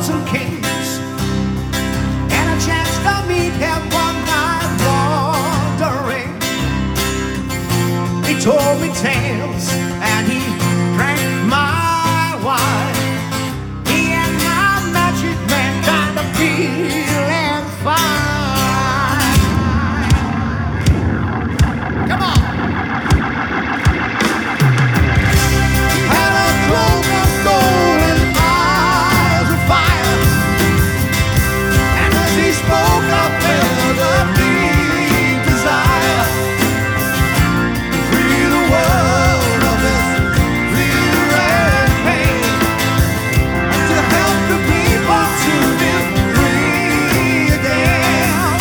1,000 kings, and a chance to meet him one night wandering. He told me tales and he drank my wine. He and my magic man kind of feeling fine. Come on. Had a cloak of gold and eyes of fire, and as he spoke I felt a deep desire to free the world of its fear and pain, and to help the people to live free again.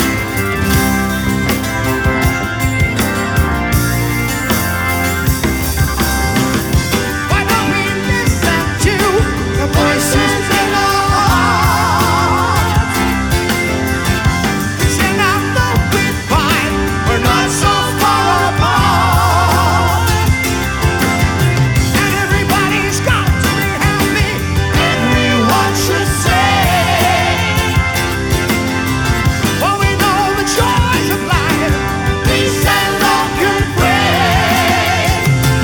Why don't we listen to the voices in our hearts? Sing out though we fight, we're not so far apart. And everybody's got to be happy, everyone should sing. For we know the joys of life, peace and love can bring.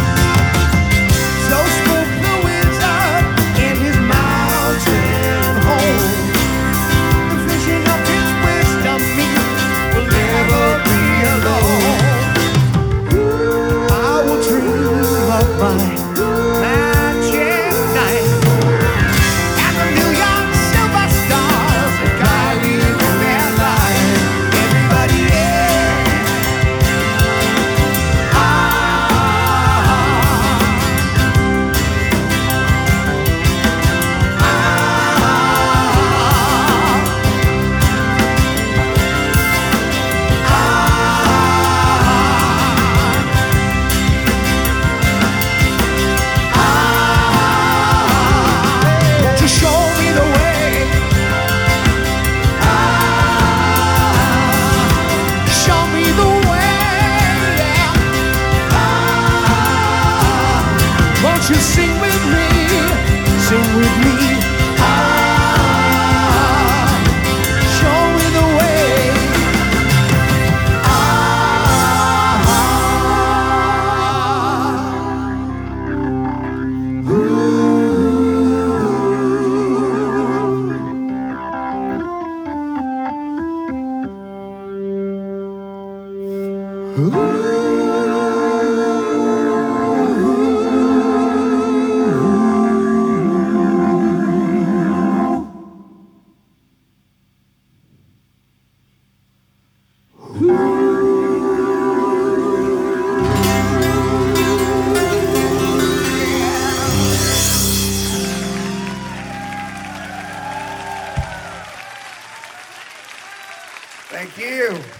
So spoke the wizard in his mountain home. The vision of his wisdom means we'll never be alone. I will dream of my magic night, and the million silver stars that guide me in their light. Everybody, yeah. To show me the way, show me the way, yeah. Won't you sing with me, sing with me, show me the way, Thank you.